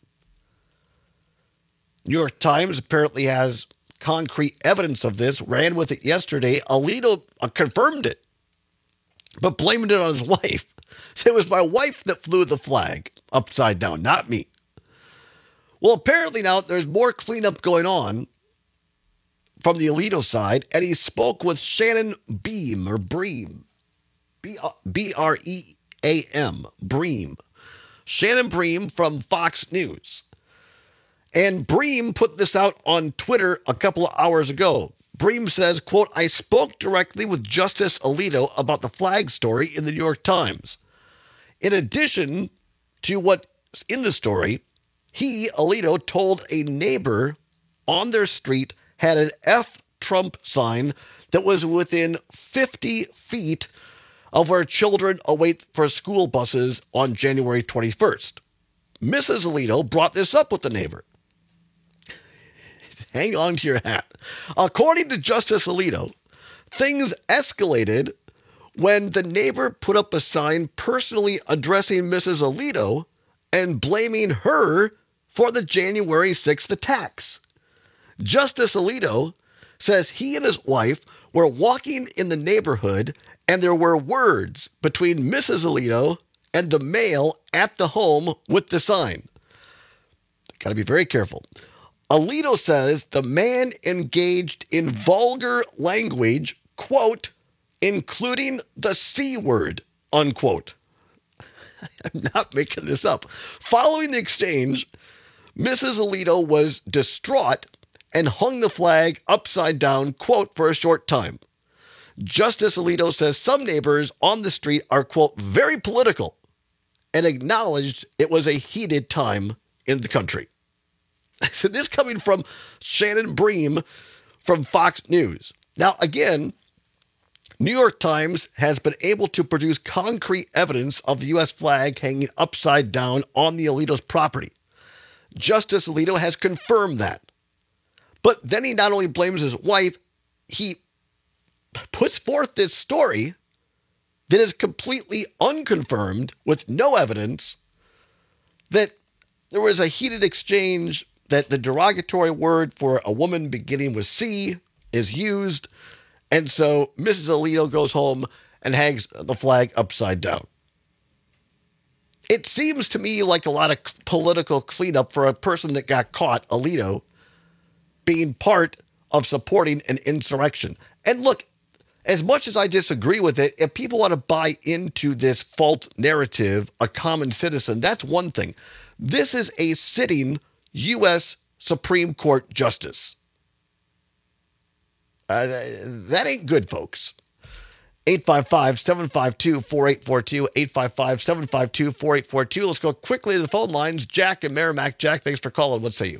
New York Times apparently has concrete evidence of this, ran with it yesterday. Alito confirmed it, but blamed it on his wife. It was my wife that flew the flag upside down, not me. Well, apparently now there's more cleanup going on from the Alito side, and he spoke with Shannon Bream, B-R-E-A-M, Bream. Shannon Bream from Fox News. And Bream put this out on Twitter a couple of hours ago. Bream says, quote, I spoke directly with Justice Alito about the flag story in the New York Times. In addition to what's in the story, he, Alito, told a neighbor on their street had an F Trump sign that was within 50 feet of where children await for school buses on January 21st. Mrs. Alito brought this up with the neighbor. Hang on to your hat. According to Justice Alito, things escalated when the neighbor put up a sign personally addressing Mrs. Alito and blaming her for the January 6th attacks. Justice Alito says he and his wife were walking in the neighborhood and there were words between Mrs. Alito and the male at the home with the sign. Got to be very careful. Alito says the man engaged in vulgar language, quote, including the C word, unquote. I'm not making this up. Following the exchange, Mrs. Alito was distraught and hung the flag upside down, quote, for a short time. Justice Alito says some neighbors on the street are, quote, very political and acknowledged it was a heated time in the country. So this coming from Shannon Bream from Fox News. Now, again, New York Times has been able to produce concrete evidence of the U.S. flag hanging upside down on the Alito's property. Justice Alito has confirmed that. But then he not only blames his wife, he puts forth this story that is completely unconfirmed with no evidence that there was a heated exchange, that the derogatory word for a woman beginning with C is used. And so Mrs. Alito goes home and hangs the flag upside down. It seems to me like a lot of political cleanup for a person that got caught, Alito, being part of supporting an insurrection. And look, as much as I disagree with it, if people want to buy into this false narrative, a common citizen, that's one thing. This is a sitting U.S. Supreme Court justice. That ain't good, folks. 855-752-4842, 855-752-4842. Let's go quickly to the phone lines. Jack and Merrimack. Jack, thanks for calling. What say you?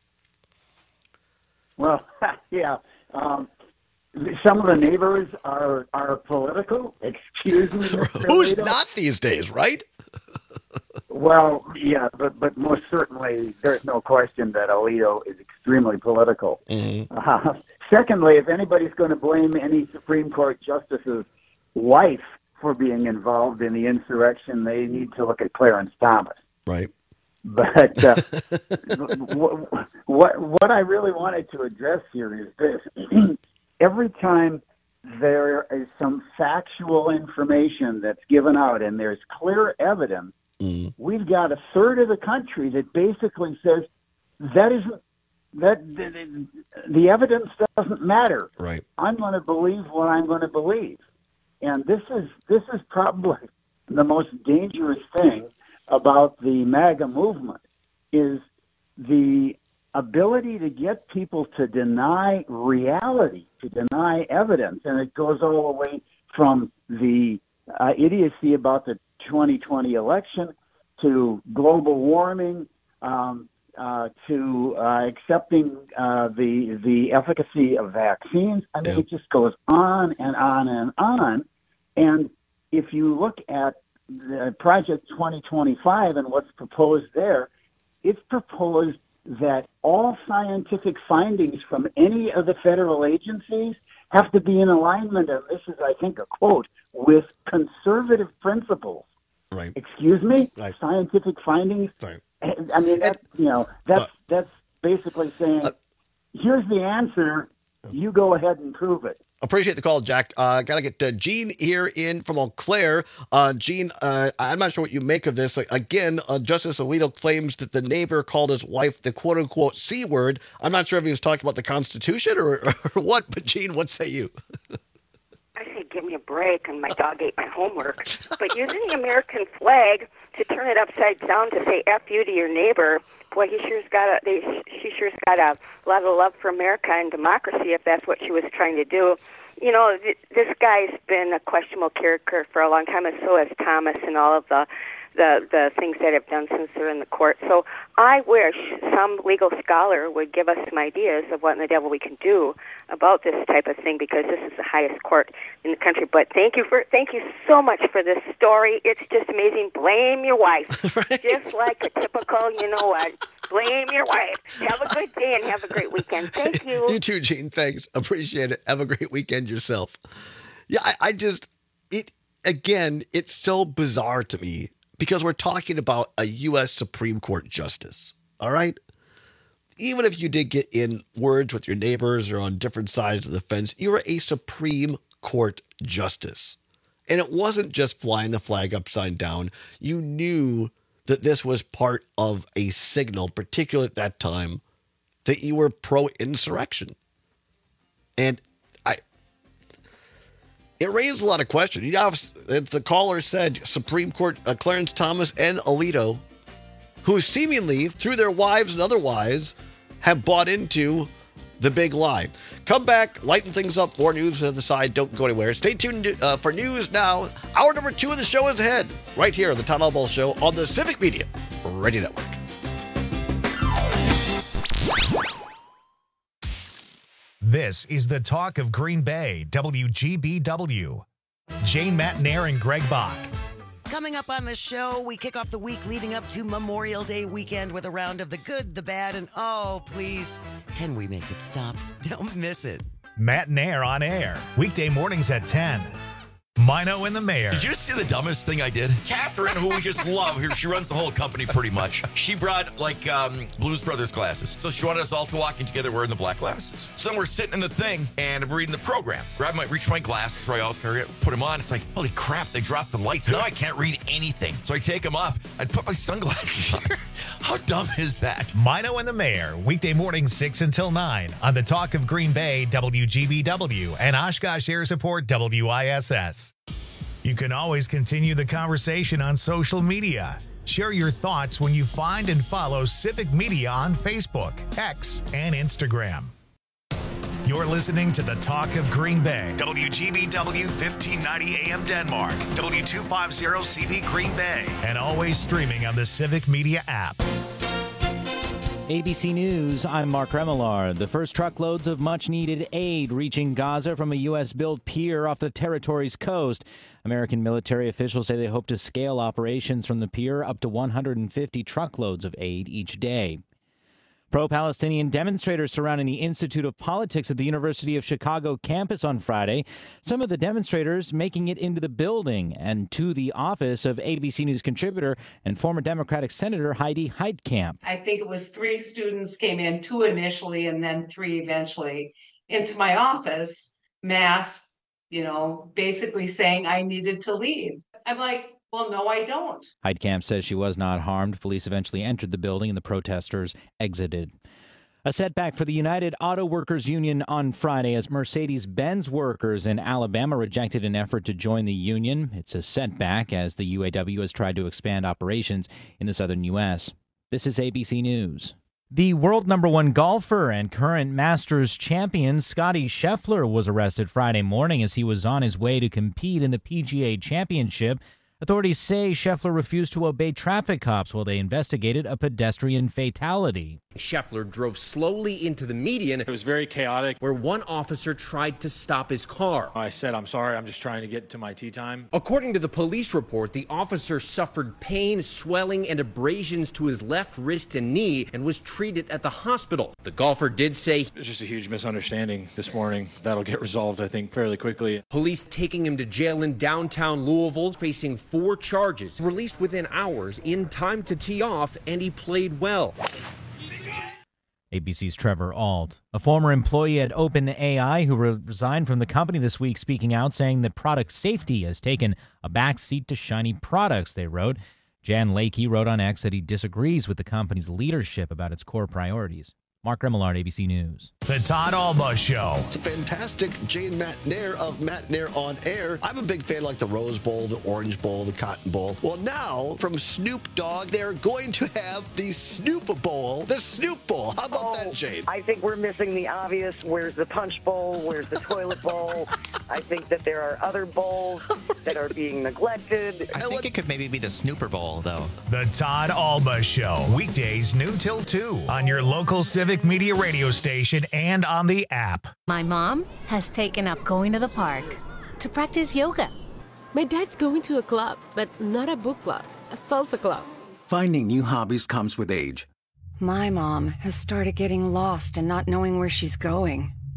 Well, yeah. Some of the neighbors are political. Excuse me, Mr. Who's Alito? not these days, right? Well, yeah, but most certainly there's no question that Alito is extremely political. Mm-hmm. Secondly, if anybody's going to blame any Supreme Court justice's wife for being involved in the insurrection, they need to look at Clarence Thomas. Right. But what I really wanted to address here is this. Every time there is some factual information that's given out and there's clear evidence, we've got a third of the country that basically says that the evidence doesn't matter. Right. I'm going to believe what I'm going to believe. And this is probably the most dangerous thing about the MAGA movement is the ability to get people to deny reality, to deny evidence. And it goes all the way from the idiocy about the 2020 election to global warming, to accepting the efficacy of vaccines. I mean, it just goes on and on and on. And if you look at the Project 2025 and what's proposed there, it's proposed that all scientific findings from any of the federal agencies have to be in alignment, and this is, I think, a quote, with conservative principles. Right. Excuse me? Right. Scientific findings? Right. I mean, that's basically saying, here's the answer, You go ahead and prove it. Appreciate the call, Jack. Got to get Gene here in from Eau Claire. Gene, I'm not sure what you make of this. Again, Justice Alito claims that the neighbor called his wife the quote-unquote C word. I'm not sure if he was talking about the Constitution or what, but Gene, what say you? I say give me a break, and my dog ate my homework. But using the American flag to turn it upside down to say F you to your neighbor, boy, she sure's got a lot of love for America and democracy if that's what she was trying to do. You know, this guy's been a questionable character for a long time, and so has Thomas and all of the things that have done since they're in the court. So I wish some legal scholar would give us some ideas of what in the devil we can do about this type of thing, because this is the highest court in the country. But thank you so much for this story. It's just amazing. Blame your wife. Right. Just like a typical, you know what, blame your wife. Have a good day and have a great weekend. Thank you. You too, Gene. Thanks. Appreciate it. Have a great weekend yourself. Yeah, it's so bizarre to me, because we're talking about a U.S. Supreme Court justice, all right? Even if you did get in words with your neighbors or on different sides of the fence, you're a Supreme Court justice. And it wasn't just flying the flag upside down. You knew that this was part of a signal, particularly at that time, that you were pro-insurrection. And it raised a lot of questions. You know, as the caller said, Supreme Court Clarence Thomas and Alito, who seemingly, through their wives and otherwise, have bought into the big lie. Come back, lighten things up, more news on the side. Don't go anywhere. Stay tuned for news now. Hour number 2 of the show is ahead, right here on the Todd Albaugh Show on the Civic Media Radio Network. This is the Talk of Green Bay, WGBW. Jane Matnair and Greg Bach. Coming up on the show, we kick off the week leading up to Memorial Day weekend with a round of the good, the bad, and oh, please, can we make it stop? Don't miss it. Matnair on air, weekday mornings at 10. Mino and the Mayor. Did you see the dumbest thing I did? Catherine, who we just love here, she runs the whole company pretty much. She brought Blues Brothers glasses. So she wanted us all to walk in together wearing the black glasses. So we're sitting in the thing and I'm reading the program. Reach my glasses, so I always put them on. It's like, holy crap, they dropped the lights. Now I can't read anything. So I take them off. I'd put my sunglasses on. How dumb is that? Mino and the Mayor, weekday mornings 6 until 9 on the Talk of Green Bay, WGBW, and Oshkosh Air Support, WISS. You can always continue the conversation on social media. Share your thoughts when you find and follow Civic Media on Facebook, X, and Instagram. You're listening to the Talk of Green Bay, WGBW 1590 AM Denmark, W250 CV Green Bay, and always streaming on the Civic Media app. ABC News, I'm Mark Remillard. The first truckloads of much-needed aid reaching Gaza from a U.S.-built pier off the territory's coast. American military officials say they hope to scale operations from the pier up to 150 truckloads of aid each day. Pro-Palestinian demonstrators surrounding the Institute of Politics at the University of Chicago campus on Friday. Some of the demonstrators making it into the building and to the office of ABC News contributor and former Democratic Senator Heidi Heitkamp. I think it was 3 students came in, 2 initially and then 3 eventually, into my office, masked, basically saying I needed to leave. I'm like, well, no, I don't. Heitkamp says she was not harmed. Police eventually entered the building and the protesters exited. A setback for the United Auto Workers Union on Friday as Mercedes-Benz workers in Alabama rejected an effort to join the union. It's a setback as the UAW has tried to expand operations in the southern U.S. This is ABC News. The world #1 golfer and current Masters champion Scottie Scheffler was arrested Friday morning as he was on his way to compete in the PGA Championship. Authorities say Scheffler refused to obey traffic cops while they investigated a pedestrian fatality. Scheffler drove slowly into the median. It was very chaotic, where one officer tried to stop his car. I said, I'm sorry, I'm just trying to get to my tee time. According to the police report, the officer suffered pain, swelling, and abrasions to his left wrist and knee and was treated at the hospital. The golfer did say, it's just a huge misunderstanding this morning. That'll get resolved, I think, fairly quickly. Police taking him to jail in downtown Louisville, facing 4 charges. Released within hours, in time to tee off, and he played well. ABC's Trevor Ault, a former employee at OpenAI who resigned from the company this week, speaking out, saying that product safety has taken a backseat to shiny products, they wrote. Jan Lakey wrote on X that he disagrees with the company's leadership about its core priorities. Mark Remillard, ABC News. The Todd Alba Show. It's a fantastic Jane McNair of McNair on Air. I'm a big fan, like the Rose Bowl, the Orange Bowl, the Cotton Bowl. Well, now, from Snoop Dogg, they're going to have the Snoop Bowl, the Snoop Bowl. How about that, Jane? I think we're missing the obvious. Where's the Punch Bowl? Where's the Toilet Bowl? I think that there are other bowls that are being neglected. I think it could maybe be the Snooper Bowl, though. The Todd Alba Show. Weekdays noon till 2 on your local Civic Media radio station and on the app. My mom has taken up going to the park to practice yoga. My dad's going to a club, but not a book club, a salsa club. Finding new hobbies comes with age. My mom has started getting lost and not knowing where she's going.